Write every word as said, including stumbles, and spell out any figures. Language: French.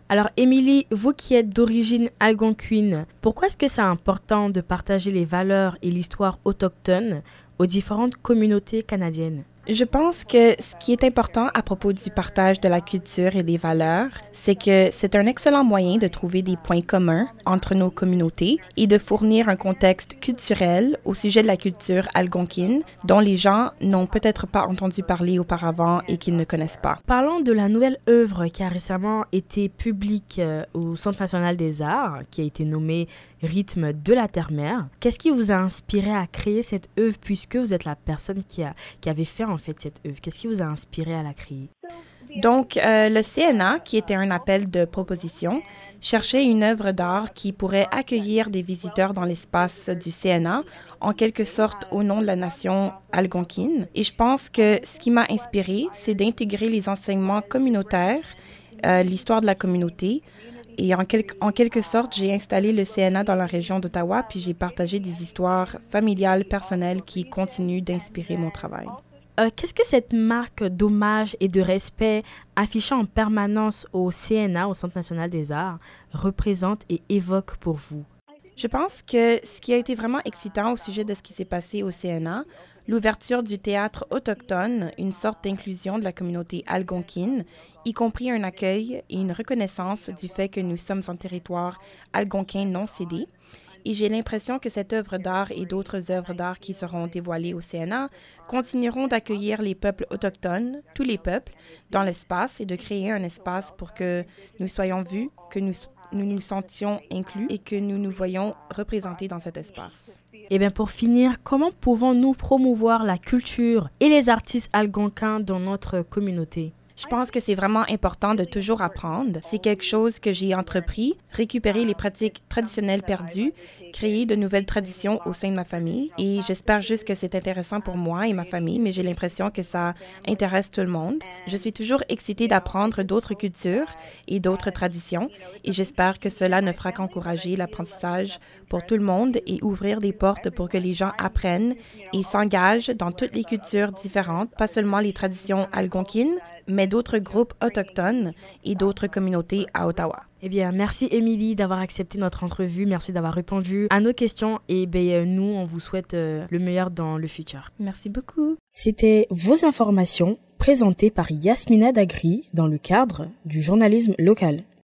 Alors, Émilie, vous qui êtes d'origine algonquine, pourquoi est-ce que c'est important de partager les valeurs et l'histoire autochtone aux différentes communautés canadiennes? Je pense que ce qui est important à propos du partage de la culture et des valeurs, c'est que c'est un excellent moyen de trouver des points communs entre nos communautés et de fournir un contexte culturel au sujet de la culture algonquine dont les gens n'ont peut-être pas entendu parler auparavant et qu'ils ne connaissent pas. Parlons de la nouvelle œuvre qui a récemment été publique euh, au Centre national des arts, qui a été nommée Rythme de la Terre-Mère. Qu'est-ce qui vous a inspiré à créer cette œuvre puisque vous êtes la personne qui, a, qui avait fait en fait cette œuvre? Qu'est-ce qui vous a inspiré à la créer? Donc, euh, le C N A, qui était un appel de proposition, cherchait une œuvre d'art qui pourrait accueillir des visiteurs dans l'espace du C N A, en quelque sorte au nom de la nation algonquine. Et je pense que ce qui m'a inspirée, c'est d'intégrer les enseignements communautaires, euh, l'histoire de la communauté. Et en, quel- en quelque sorte, j'ai installé le C N A dans la région d'Ottawa, puis j'ai partagé des histoires familiales, personnelles qui continuent d'inspirer mon travail. Euh, qu'est-ce que cette marque d'hommage et de respect affichée en permanence au C N A, au Centre national des arts, représente et évoque pour vous? Je pense que ce qui a été vraiment excitant au sujet de ce qui s'est passé au C N A, l'ouverture du théâtre autochtone, une sorte d'inclusion de la communauté algonquine, y compris un accueil et une reconnaissance du fait que nous sommes en territoire algonquin non cédé. Et j'ai l'impression que cette œuvre d'art et d'autres œuvres d'art qui seront dévoilées au C N A continueront d'accueillir les peuples autochtones, tous les peuples, dans l'espace et de créer un espace pour que nous soyons vus, que nous, nous nous sentions inclus et que nous nous voyons représentés dans cet espace. Et bien pour finir, comment pouvons-nous promouvoir la culture et les artistes algonquins dans notre communauté? Je pense que c'est vraiment important de toujours apprendre. C'est quelque chose que j'ai entrepris, récupérer les pratiques traditionnelles perdues, créer de nouvelles traditions au sein de ma famille. Et j'espère juste que c'est intéressant pour moi et ma famille, mais j'ai l'impression que ça intéresse tout le monde. Je suis toujours excitée d'apprendre d'autres cultures et d'autres traditions. Et j'espère que cela ne fera qu'encourager l'apprentissage pour tout le monde et ouvrir des portes pour que les gens apprennent et s'engagent dans toutes les cultures différentes, pas seulement les traditions algonquines, mais d'autres groupes autochtones et d'autres communautés à Ottawa. Eh bien, merci Émilie d'avoir accepté notre entrevue, merci d'avoir répondu à nos questions et bien, nous, on vous souhaite euh, le meilleur dans le futur. Merci beaucoup. C'était vos informations présentées par Yasmina Dagri dans le cadre du journalisme local.